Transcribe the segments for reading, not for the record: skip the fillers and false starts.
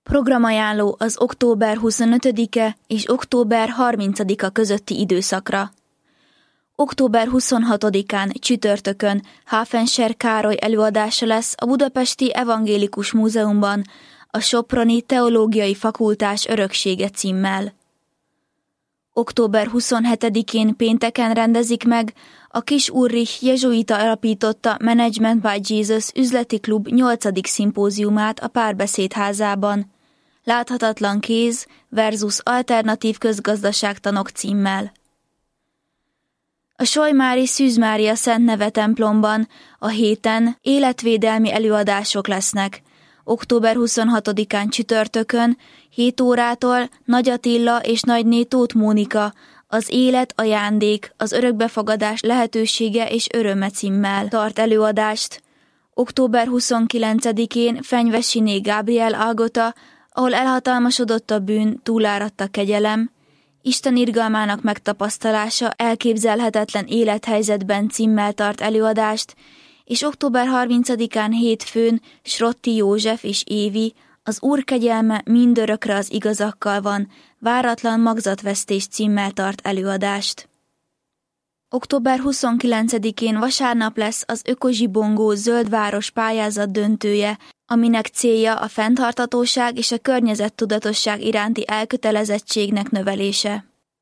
Programajánló az október 25-e és október 30-a közötti időszakra. Október 26-án csütörtökön Hafenser Károly előadása lesz a Budapesti Evangélikus Múzeumban a Soproni Teológiai Fakultás öröksége címmel. Október 27-én pénteken rendezik meg a Kis Ulrich jezsuita alapította Management by Jesus üzleti klub 8. szimpóziumát a Párbeszédházában, Láthatatlan kéz versus alternatív közgazdaságtanok címmel. A Solymári Szűz Mária Szent Neve templomban a héten életvédelmi előadások lesznek. Október 26-án csütörtökön 7 órától Nagy Attila és Nagyné Tóth Mónika az Élet ajándék, az örökbefogadás lehetősége és öröme címmel tart előadást. Október 29-én Fenyvesiné Gábriel Algota, ahol elhatalmasodott a bűn, túláradt a kegyelem, Isten irgalmának megtapasztalása elképzelhetetlen élethelyzetben címmel tart előadást, és október 30-án hétfőn Srotti József és Évi, az Úr kegyelme mindörökre az igazakkal van, váratlan magzatvesztés címmel tart előadást. Október 29-én vasárnap lesz az Ökozsibongó Zöld Város pályázat döntője, aminek célja a fenntarthatóság és a környezettudatosság iránti elkötelezettségnek növelése.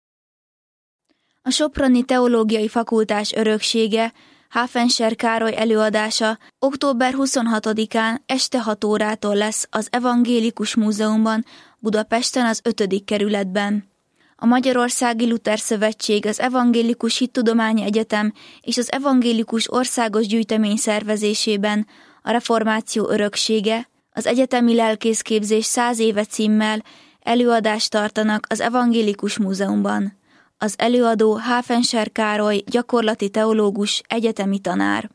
A Soproni Teológiai Fakultás öröksége, Hafenser Károly előadása október 26-án este 6 órától lesz az Evangélikus Múzeumban, Budapesten az 5. kerületben. A Magyarországi Luther Szövetség, az Evangélikus Hittudományi Egyetem és az Evangélikus Országos Gyűjtemény szervezésében a Reformáció öröksége, az Egyetemi Lelkészképzés 100 éve címmel előadást tartanak az Evangélikus Múzeumban. Az előadó Hafenser Károly, gyakorlati teológus, egyetemi tanár.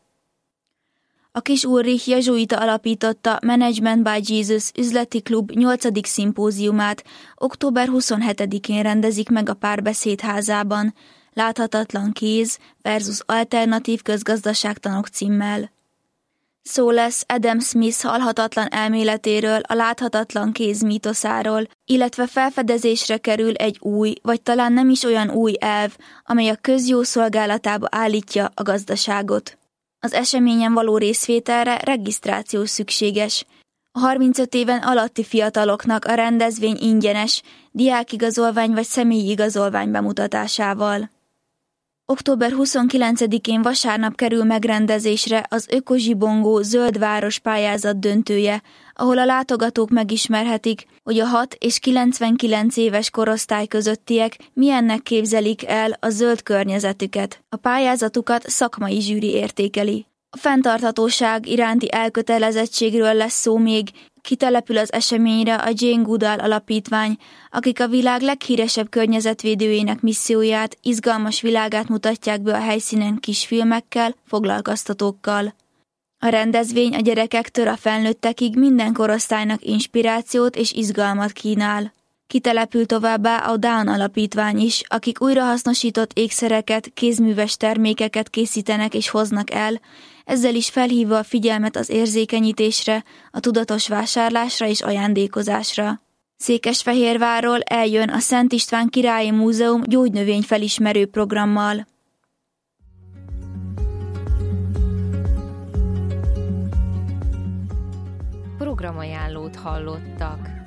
A Kis Ulrich jezsuita alapította Management by Jesus üzleti klub 8. szimpóziumát október 27-én rendezik meg a Párbeszédházában, Láthatatlan kéz versus alternatív közgazdaságtanok címmel. Szó lesz Adam Smith halhatatlan elméletéről, a láthatatlan kéz mítoszáról, illetve felfedezésre kerül egy új, vagy talán nem is olyan új elv, amely a közjó szolgálatába állítja a gazdaságot. Az eseményen való részvételre regisztráció szükséges. A 35 éven alatti fiataloknak a rendezvény ingyenes, diákigazolvány vagy személyi igazolvány bemutatásával. Október 29-én vasárnap kerül megrendezésre az Ökozsibongó Zöld Város pályázat döntője, ahol a látogatók megismerhetik, hogy a 6 és 99 éves korosztály közöttiek milyennek képzelik el a zöld környezetüket. A pályázatukat szakmai zsűri értékeli. A fenntarthatóság iránti elkötelezettségről lesz szó még, kitelepül az eseményre a Jane Goodall Alapítvány, akik a világ leghíresebb környezetvédőjének misszióját, izgalmas világát mutatják be a helyszínen kisfilmekkel, foglalkoztatókkal. A rendezvény a gyerekektől a felnőttekig minden korosztálynak inspirációt és izgalmat kínál. Kitelepül továbbá a Down Alapítvány is, akik újrahasznosított ékszereket, kézműves termékeket készítenek és hoznak el, ezzel is felhívva a figyelmet az érzékenyítésre, a tudatos vásárlásra és ajándékozásra. Székesfehérvárról eljön a Szent István Királyi Múzeum gyógynövény felismerő programmal. Programajánlót hallottak.